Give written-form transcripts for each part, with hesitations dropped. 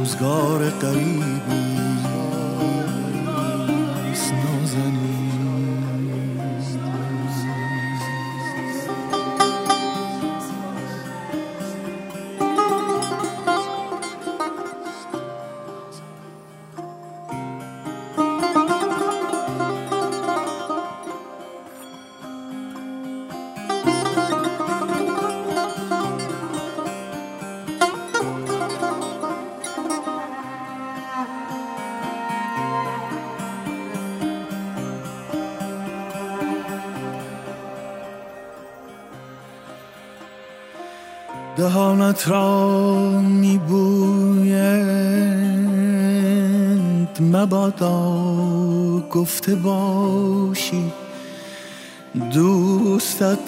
روزگار غریبی است نازنین. دهانت را میبویند مبادا گفته باشی دوستت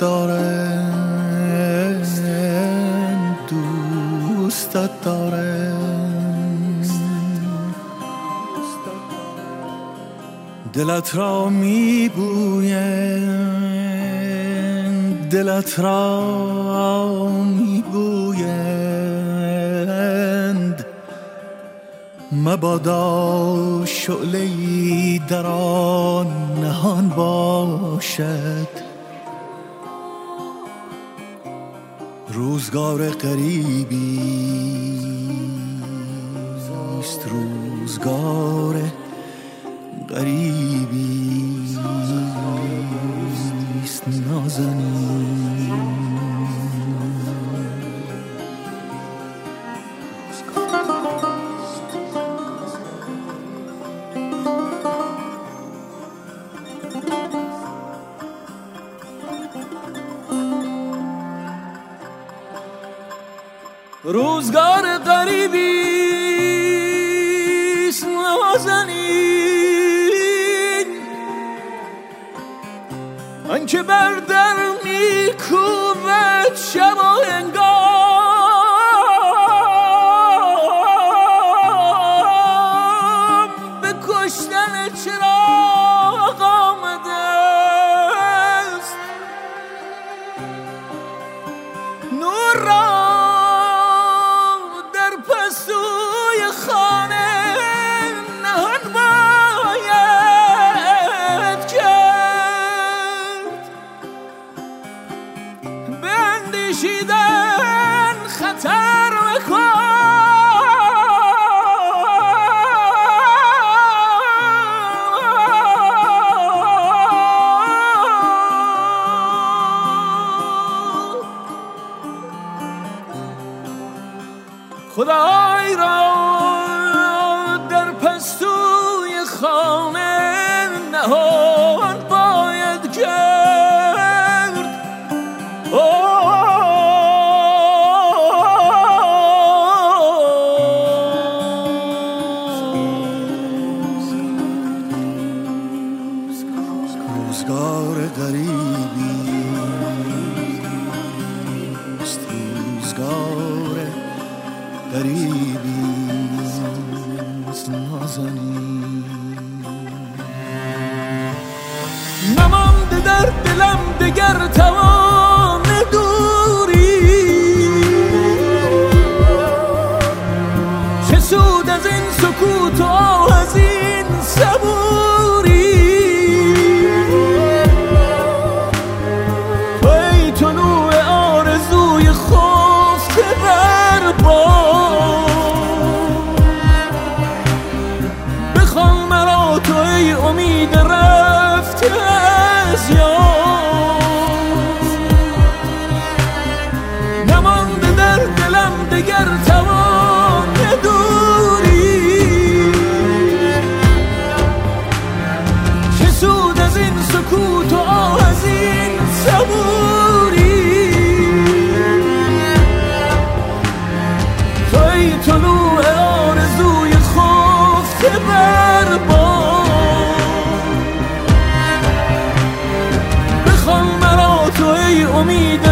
دارم، دوستت دارم. دلت را میبویند، دلت را میبویند مبادا شعله‌ای در آن نهان باشد. روزگار غریبی است، روزگار غریبی است نازنین. روزگار غریبی است نازنین، آنکه بر در میکوبد شب و هنگام، به کشتن چراغ آمده است. نور را اندیشیدن خطر مکن، خدای را در پستوی خانه نهان باید کرد. روزگار غریبی است، روزگار غریبی است نازنین. نمانده در دلم دگر توان دوری، چه سود از این سکوت و از این صبوری. ای طلوع آرزوی خفته بر بام، بخوان مرا تو ای امید رفته از یاد. نمانده در دلم دگر توان دوری، چه سود از این سکوت و از این صبوری. تو ای طلوع آرزوی خفته بر بام، بخوان مرا تو ای امید